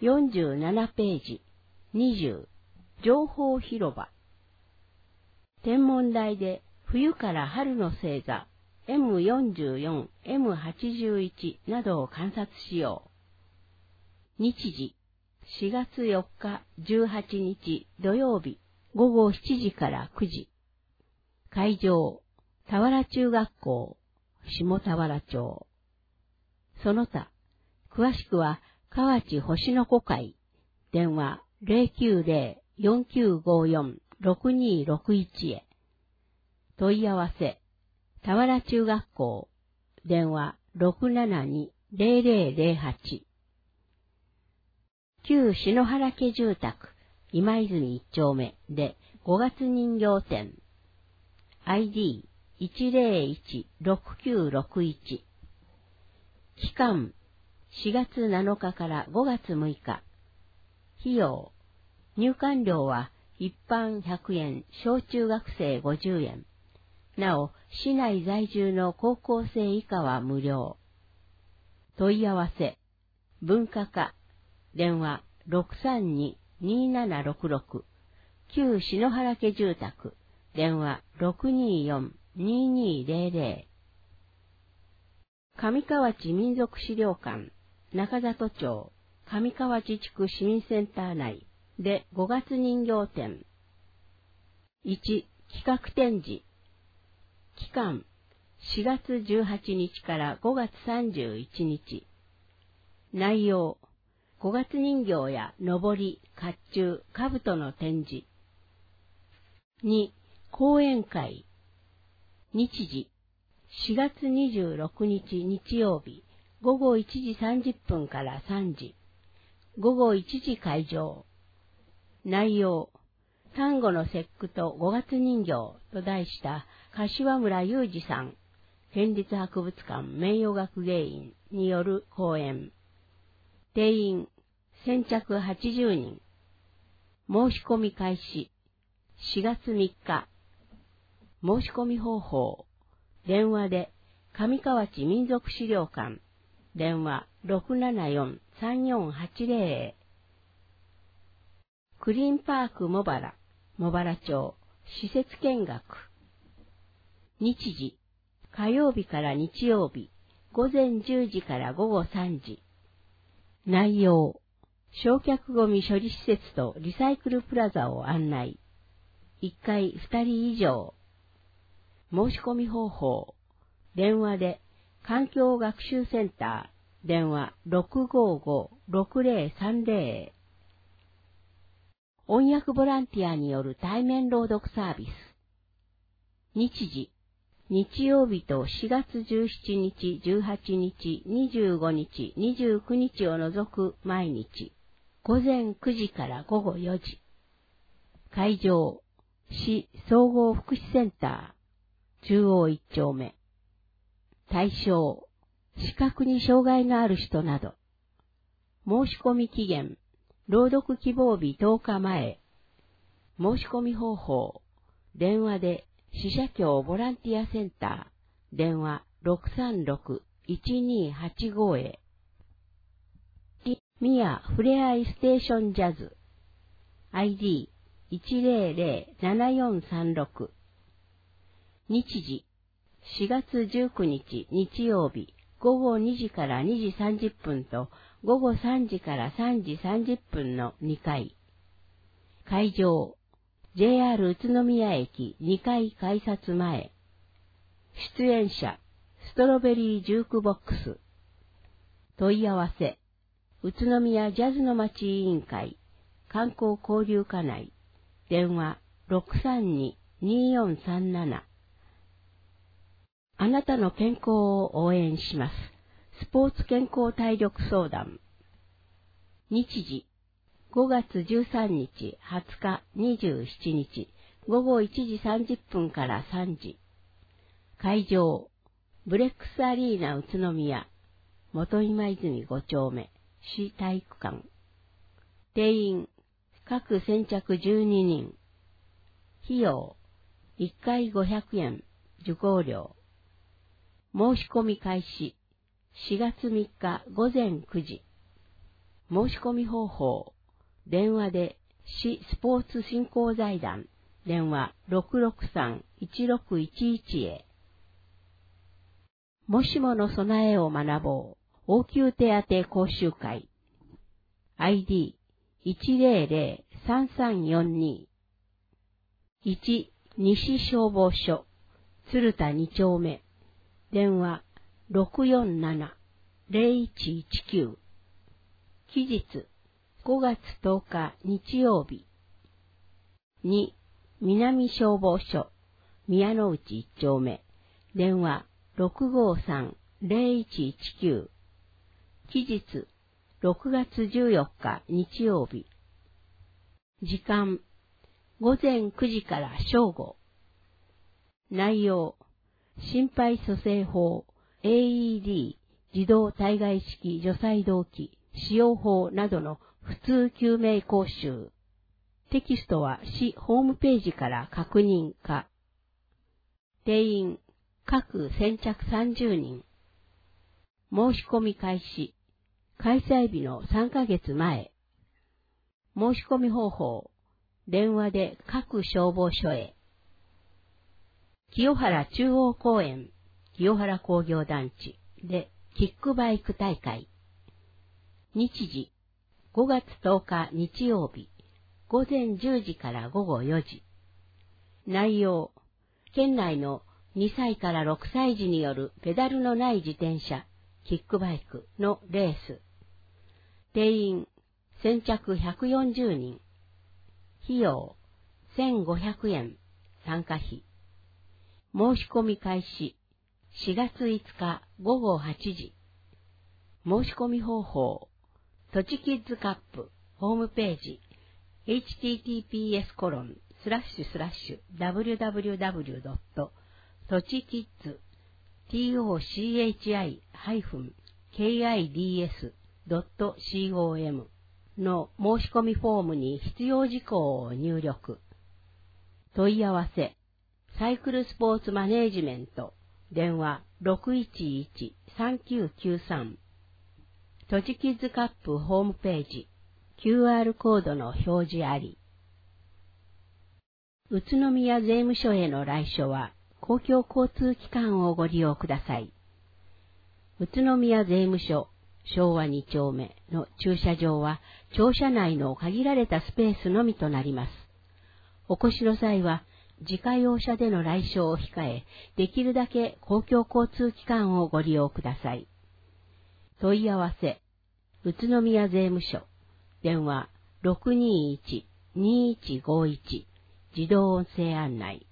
47ページ、20、情報広場。天文台で冬から春の星座 M44、M81 などを観察しよう。日時、4月4日18日土曜日午後7時から9時。会場、田原中学校、下田原町。その他、詳しくは河内星の子会、電話 090-4954-6261 へ。問い合わせ、田原中学校、電話 672-0008。旧篠原家住宅、今泉一丁目で5月人形展。ID1016961。期間、4月7日から5月6日。費用、入館料は一般100円、小中学生50円。なお、市内在住の高校生以下は無料。問い合わせ、文化課、電話 632-2766。旧篠原家住宅、電話 624-2200。上河内民族資料館、中里町、上河内地区市民センター内で5月人形展。1、企画展示。期間、4月18日から5月31日。内容、5月人形やのり、甲冑、兜の展示。2、講演会。日時、4月26日日曜日、午後1時30分から3時。午後1時会場。内容、端午の節句と5月人形と題した柏村雄二さん、県立博物館名誉学芸員による講演。定員、先着80人。申し込み開始、4月3日。申し込み方法、電話で上河内民族資料館、電話 674-3480 へ。クリーンパーク茂原、茂原町、施設見学。日時、火曜日から日曜日、午前10時から午後3時。内容、焼却ゴミ処理施設とリサイクルプラザを案内。1回2人以上。申し込み方法、電話で環境学習センター、電話 655-6030。翻訳ボランティアによる対面朗読サービス。日時、日曜日と4月17日、18日、25日、29日を除く毎日、午前9時から午後4時。会場、市総合福祉センター、中央1丁目。対象、視覚に障害のある人など。申し込み期限、朗読希望日10日前。申し込み方法、電話で死者協ボランティアセンター、電話 636-1285 へ。ミヤふれあいステーションジャズ ID1007436。日時、4月19日日曜日午後2時から2時30分と午後3時から3時30分の2回。会場、JR 宇都宮駅2階改札前。出演者、ストロベリージュークボックス。問い合わせ、宇都宮ジャズの街委員会、観光交流課内、電話 632-2437。あなたの健康を応援します。スポーツ健康体力相談。日時、5月13日、20日、27日、午後1時30分から3時。会場、ブレックスアリーナ宇都宮、元今泉5丁目、市体育館。定員、各先着12人。費用、1回500円、受講料。申し込み開始、4月3日午前9時。 申し込み方法、電話で市スポーツ振興財団、電話 663-1611 へ。もしもの備えを学ぼう、応急手当講習会。ID1003342。1、西消防署、鶴田2丁目。電話 647-0119。期日5月10日日曜日。2、南消防署、宮之内1丁目。電話 653-0119。期日6月14日日曜日。時間午前9時から正午。内容、心肺蘇生法、AED、自動体外式除細動器、使用法などの普通救命講習。テキストは市ホームページから確認か。定員、各先着30人。申し込み開始。開催日の3ヶ月前。申し込み方法。電話で各消防署へ。清原中央公園、清原工業団地でキックバイク大会。日時、5月10日日曜日、午前10時から午後4時。内容、県内の2歳から6歳児によるペダルのない自転車、キックバイクのレース。定員、先着140人。費用、1500円、参加費。申し込み開始、4月5日午後8時。申し込み方法、とちキッズカップ、ホームページ、https://www.tochi-kids.com の申し込みフォームに必要事項を入力。問い合わせ、サイクルスポーツマネージメント、電話 611-3993。とちキッズカップホームページ、QR コードの表示あり。宇都宮税務署への来所は、公共交通機関をご利用ください。宇都宮税務署、昭和2丁目の駐車場は、庁舎内の限られたスペースのみとなります。お越しの際は、自家用車での来所を控え、できるだけ公共交通機関をご利用ください。問い合わせ、宇都宮税務署、電話 621-2151、自動音声案内。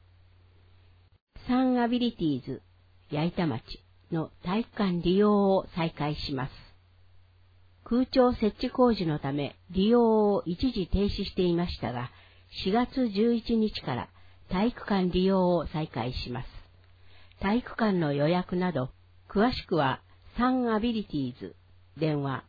サンアビリティーズ、矢板町の体育館利用を再開します。空調設置工事のため利用を一時停止していましたが、4月11日から体育館利用を再開します。体育館の予約など、詳しくはサンアビリティーズ、電話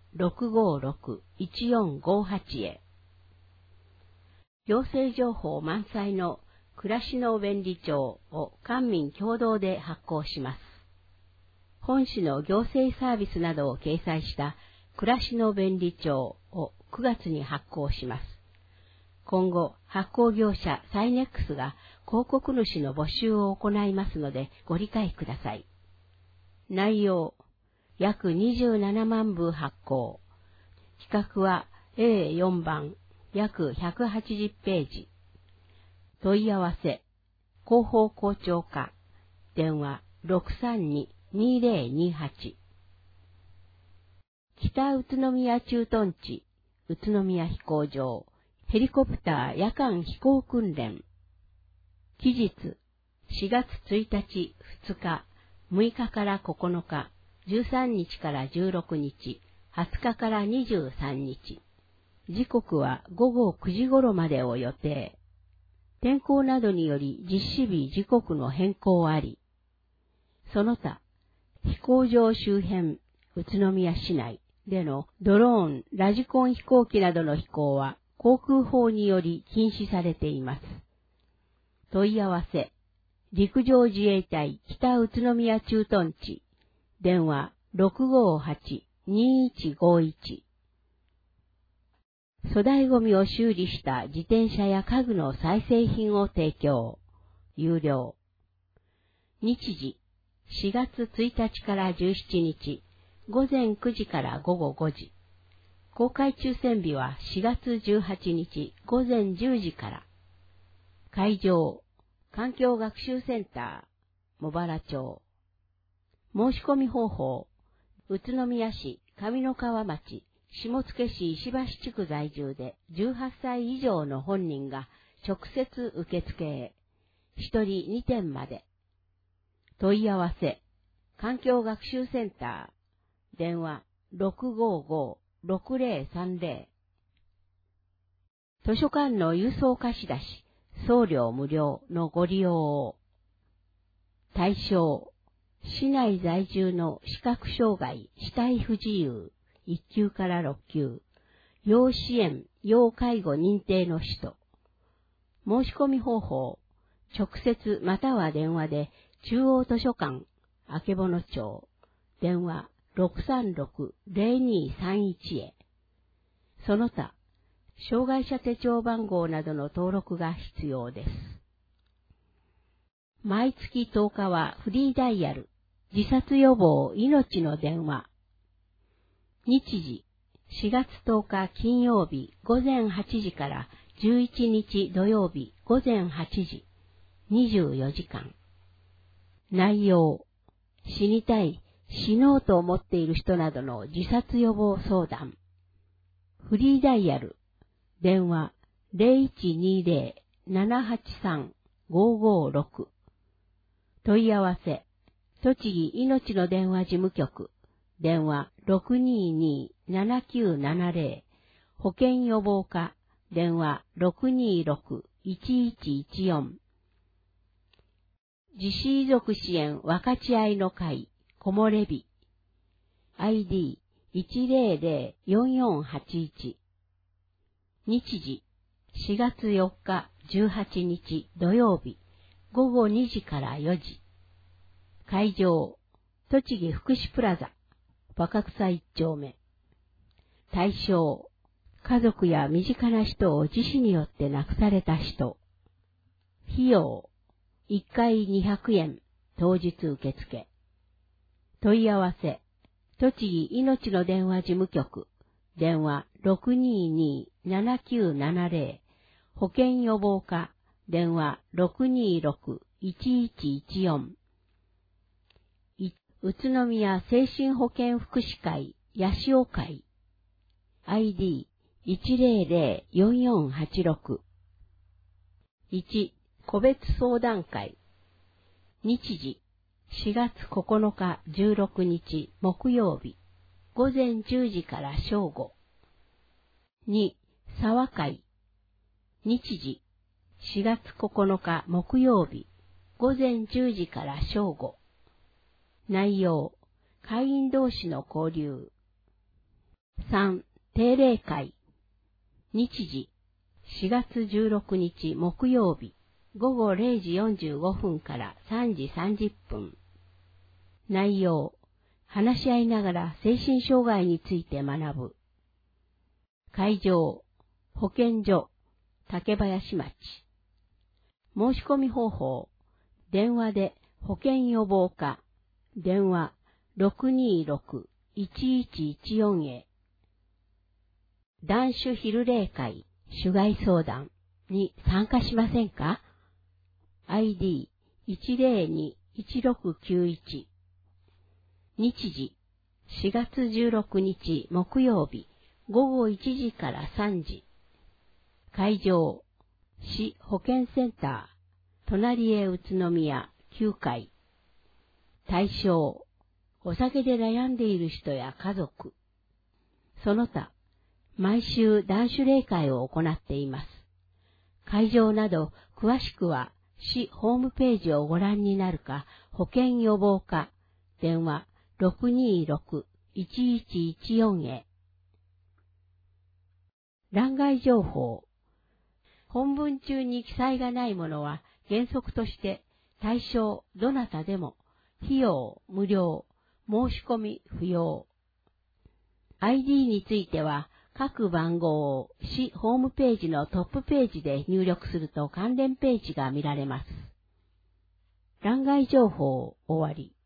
656-1458 へ。行政情報満載の暮らしの便利帳を官民共同で発行します。本市の行政サービスなどを掲載した暮らしの便利帳を9月に発行します。今後、発行業者サイネックスが広告主の募集を行いますのでご理解ください。内容、約27万部発行。企画は A4 番、約180ページ。問い合わせ、広報校長課、電話 632-2028。北宇都宮駐屯地、宇都宮飛行場、ヘリコプター夜間飛行訓練。期日、4月1日、2日、6日から9日、13日から16日、20日から23日。時刻は午後9時頃までを予定。天候などにより実施日時刻の変更あり。その他、飛行場周辺、宇都宮市内でのドローン、ラジコン飛行機などの飛行は航空法により禁止されています。問い合わせ、陸上自衛隊北宇都宮駐屯地、電話 658-2151。 粗大ゴミを修理した自転車や家具の再生品を提供。有料。日時、4月1日から17日、午前9時から午後5時。公開抽選日は4月18日午前10時から。会場、環境学習センター、茂原町。申し込み方法、宇都宮市上三川町、下野市石橋地区在住で18歳以上の本人が直接受付へ。1人2点まで。問い合わせ、環境学習センター、電話655-6030。図書館の郵送貸し出し、送料無料のご利用を。対象、市内在住の視覚障害、肢体不自由、1級から6級、要支援、要介護認定の人。申し込み方法、直接または電話で中央図書館、曙町、電話636-0231へ。その他、障害者手帳番号などの登録が必要です。毎月10日はフリーダイヤル、自殺予防命の電話。日時、4月10日金曜日午前8時から11日土曜日午前8時、24時間。内容、死にたい、死のうと思っている人などの自殺予防相談。フリーダイヤル、電話 0120-783-556。問い合わせ、栃木命の電話事務局、電話 622-7970。保健予防課、電話 626-1114。自死遺族支援分かち合いの会、木漏れ日。ID1004481。日時、4月4日18日土曜日、午後2時から4時。会場、栃木福祉プラザ、若草1丁目。対象、家族や身近な人を自死によって亡くされた人。費用、1回200円、当日受付。問い合わせ、栃木命の電話事務局、電話 622-7970。保健予防課、電話 626-1114。宇都宮精神保健福祉会、八潮会。ID1004486。1、個別相談会。日時、4月9日16日木曜日、午前10時から正午。2、沢会。日時、4月9日木曜日、午前10時から正午。内容、会員同士の交流。3、定例会。日時、4月16日木曜日、午後0時45分から3時30分。内容、話し合いながら精神障害について学ぶ。会場、保健所、竹林町。申し込み方法、電話で保健予防課、電話 626-1114 へ。男子昼例会、主外相談に参加しませんか？ ID102-1691。日時、4月16日木曜日、午後1時から3時。会場、市保健センター、隣へ宇都宮9階。対象、お酒で悩んでいる人や家族。その他、毎週男子例会を行っています。会場など詳しくは市ホームページをご覧になるか、保健予防課、電話 626-1114 へ。欄外情報。本文中に記載がないものは原則として対象どなたでも費用無料、申し込み不要。ID については各番号を市ホームページのトップページで入力すると関連ページが見られます。欄外情報終わり。